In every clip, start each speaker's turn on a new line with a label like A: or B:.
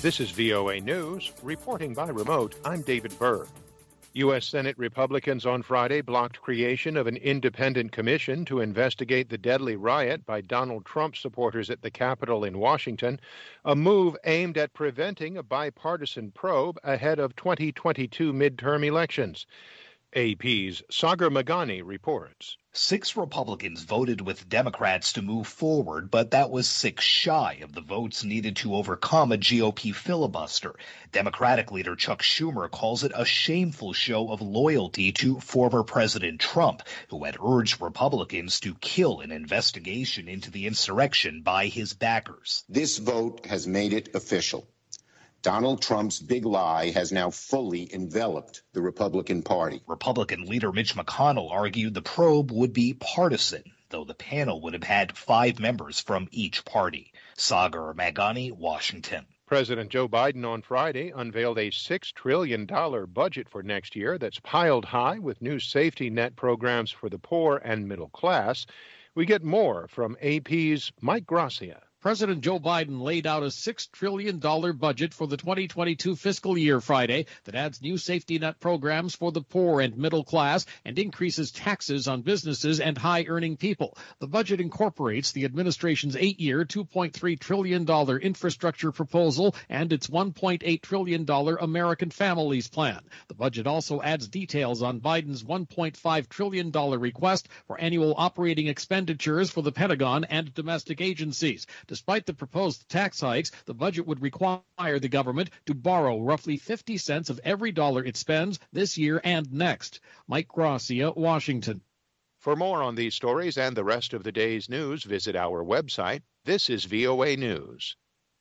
A: This is VOA News. Reporting by remote, I'm David Byrd. U.S. Senate Republicans on Friday blocked creation of an independent commission to investigate the deadly riot by Donald Trump supporters at the Capitol in Washington, a move aimed at preventing a bipartisan probe ahead of 2022 midterm elections. AP's Sagar Meghani reports.
B: 6 Republicans voted with Democrats to move forward, but that was 6 shy of the votes needed to overcome a GOP filibuster. Democratic leader Chuck Schumer calls it a shameful show of loyalty to former President Trump, who had urged Republicans to kill an investigation into the insurrection by his backers.
C: This vote has made it official. Donald Trump's big lie has now fully enveloped the Republican Party.
B: Republican leader Mitch McConnell argued the probe would be partisan, though the panel would have had 5 members from each party. Sagar Meghani, Washington.
A: President Joe Biden on Friday unveiled a $6 trillion budget for next year that's piled high with new safety net programs for the poor and middle class. We get more from AP's Mike Gracia.
D: President Joe Biden laid out a $6 trillion budget for the 2022 fiscal year Friday that adds new safety net programs for the poor and middle class and increases taxes on businesses and high-earning people. The budget incorporates the administration's 8-year, $2.3 trillion infrastructure proposal and its $1.8 trillion American Families Plan. The budget also adds details on Biden's $1.5 trillion request for annual operating expenditures for the Pentagon and domestic agencies. Despite the proposed tax hikes, the budget would require the government to borrow roughly 50 cents of every dollar it spends this year and next. Mike Gracia, Washington.
A: For more on these stories and the rest of the day's news, visit our website. This is VOA News.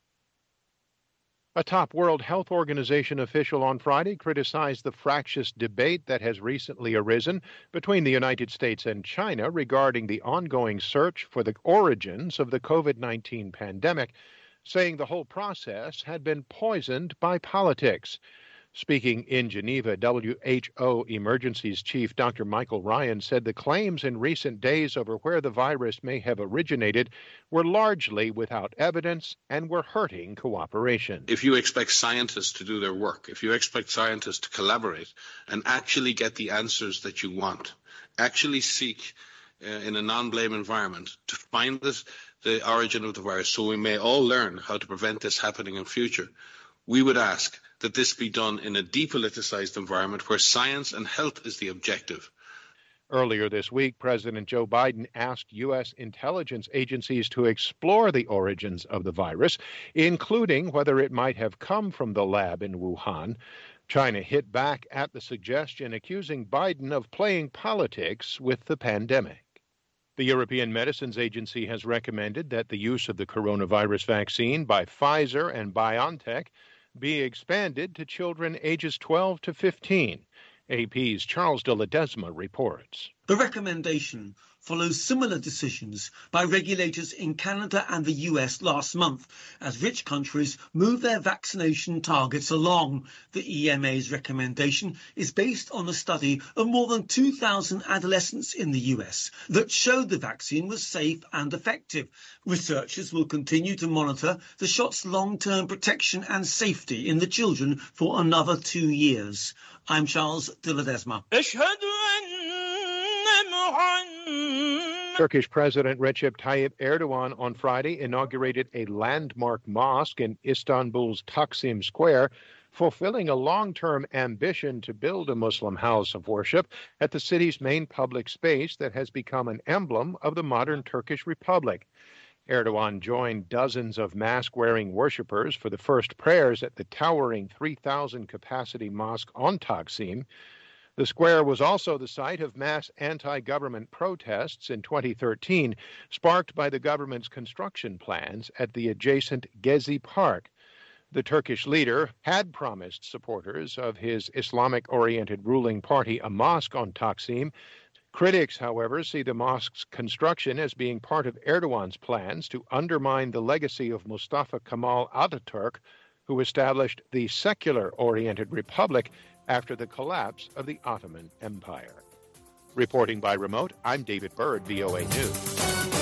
A: A top World Health Organization official on Friday criticized the fractious debate that has recently arisen between the United States and China regarding the ongoing search for the origins of the COVID-19 pandemic, saying the whole process had been poisoned by politics. Speaking in Geneva, WHO Emergencies Chief Dr. Michael Ryan said the claims in recent days over where the virus may have originated were largely without evidence and were hurting cooperation.
E: If you expect scientists to do their work, if you expect scientists to collaborate and actually get the answers that you want, actually seek in a non-blame environment to find the origin of the virus so we may all learn how to prevent this happening in future, we would ask that this be done in a depoliticized environment where science and health is the objective.
A: Earlier this week, President Joe Biden asked U.S. intelligence agencies to explore the origins of the virus, including whether it might have come from the lab in Wuhan. China hit back at the suggestion, accusing Biden of playing politics with the pandemic. The European Medicines Agency has recommended that the use of the coronavirus vaccine by Pfizer and BioNTech be expanded to children ages 12 to 15. AP's Charles de Ledesma reports.
F: The recommendation follows similar decisions by regulators in Canada and the US last month as rich countries move their vaccination targets along. The EMA's recommendation is based on a study of more than 2,000 adolescents in the US that showed the vaccine was safe and effective. Researchers will continue to monitor the shot's long-term protection and safety in the children for another 2 years. I'm Charles de Ledesma.
A: Turkish President Recep Tayyip Erdogan on Friday inaugurated a landmark mosque in Istanbul's Taksim Square, fulfilling a long-term ambition to build a Muslim house of worship at the city's main public space that has become an emblem of the modern Turkish Republic. Erdogan joined dozens of mask-wearing worshippers for the first prayers at the towering 3,000-capacity mosque on Taksim. The square was also the site of mass anti-government protests in 2013, sparked by the government's construction plans at the adjacent Gezi Park. The Turkish leader had promised supporters of his Islamic-oriented ruling party a mosque on Taksim. Critics, however, see the mosque's construction as being part of Erdogan's plans to undermine the legacy of Mustafa Kemal Ataturk, who established the secular-oriented republic after the collapse of the Ottoman Empire. Reporting by remote, I'm David Byrd, VOA News.